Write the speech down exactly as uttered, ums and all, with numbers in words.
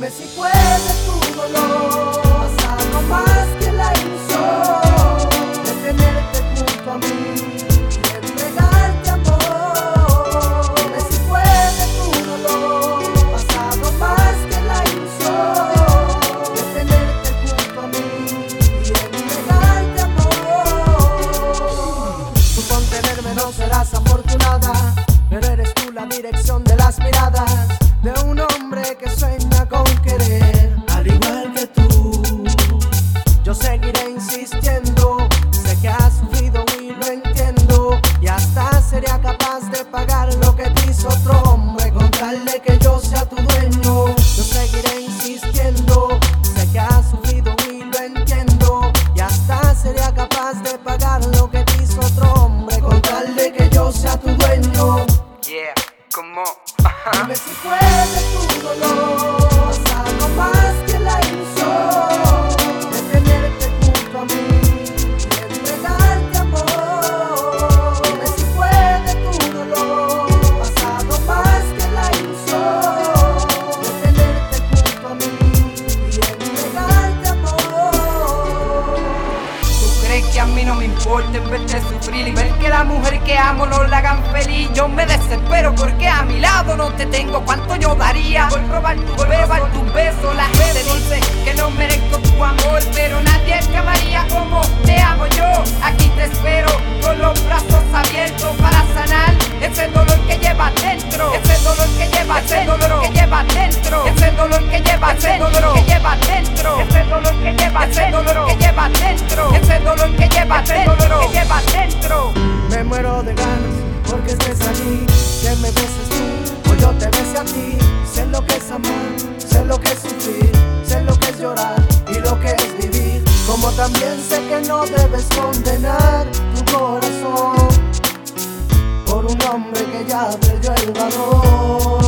Dime si puede tu dolor pasar no más que la ilusión de tenerte junto a mí y entregarte amor. Dime si puede tu dolor pasar no más que la ilusión de tenerte junto a mí y entregarte amor. Tú con tenerme no serás afortunada, pero eres tú la dirección de las miradas de un hombre que sueña con querer, al igual que tú. Yo seguiré insistiendo, sé que has sufrido y lo entiendo, y hasta sería capaz de pagar lo que te hizo otro hombre con tal de que yo sea tu dueño. Yo seguiré insistiendo, sé que has sufrido y lo entiendo, y hasta sería capaz de pagar lo que te hizo otro hombre con tal de que yo sea tu dueño. Yeah, como Dime si puede tu dolor pasar no más que la ilusión de tenerte junto a mí y entregarte amor. Dime si puede tu dolor pasar no más que la ilusión de tenerte junto a mí y entregarte amor. ¿Tú crees que a mí no me importa en verte sufrir y ver que la mujer que amo no la hagan feliz? Yo me desespero porque a mi lado no te tengo. ¿Cuánto yo daría por probar tu, por probar tus besos? La gente dice que no merezco tu amor, pero nadie te amaría como te amo yo. Aquí te espero con los brazos abiertos para sanar ese dolor que llevas dentro, ese dolor que llevas dentro, ese dolor que llevas dentro, ese dolor que llevas dentro, que llevas dentro, ese dolor que llevas dentro, que llevas dentro, ese dolor que llevas dentro, que llevas dentro. Me muero de ganas porque estés allí, que me beses tú o yo te bese a ti. Sé lo que es amar, sé lo que es sufrir, sé lo que es llorar y lo que es vivir. Como también sé que no debes condenar tu corazón por un hombre que ya perdió el valor.